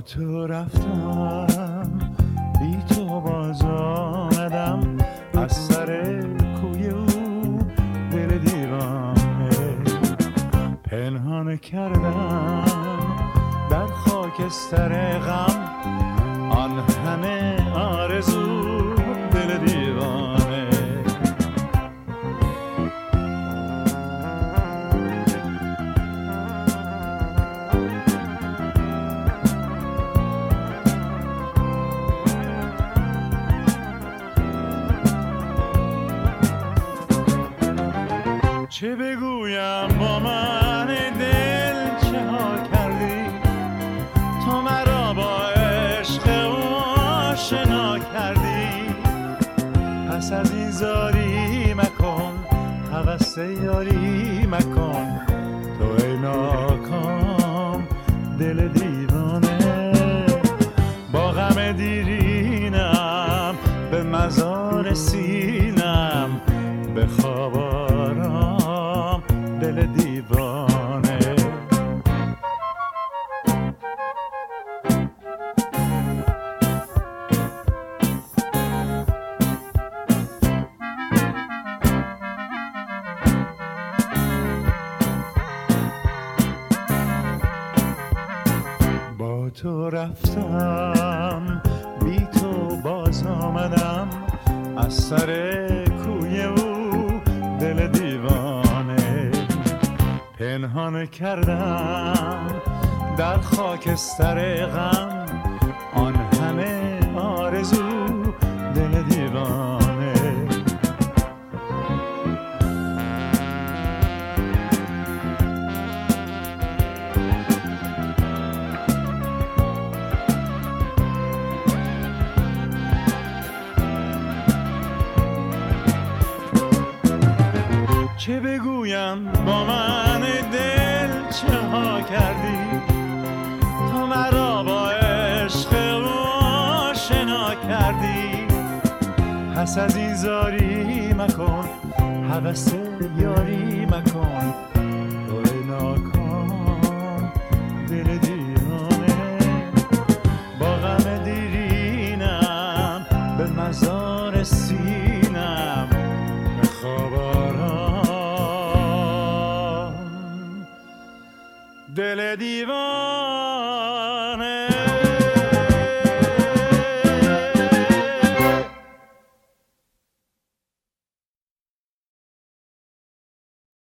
تو رفتم بی تو باز آمدم از سر کوی او دل دیوانه پنهان کردم در خاکستر غم آن همه آرزو دل دیوانه چه بگویم با من دل چه ها کردی تو مرا با عشق آشنا کردی پس از این زاری مکن هوس یاری مکن تو ای ناکام دل دیوانه با غم دیرینم به مزار سینم به خواب آرام دل دیوانه با تو رفتم بی تو باز آمدم از سر کوی او دل دیوانه پنهان کردم در خاکستر غم آن همه آرزو دل دیوانه چه بگویم با من دل چه ها کردی تو مرا با عشق آشنا کردی پس از این زاری مکن هوس یاری مکن تو ناکام دل دیوانه با غم دیرینم به مزار سینم به خواب دل دیوانه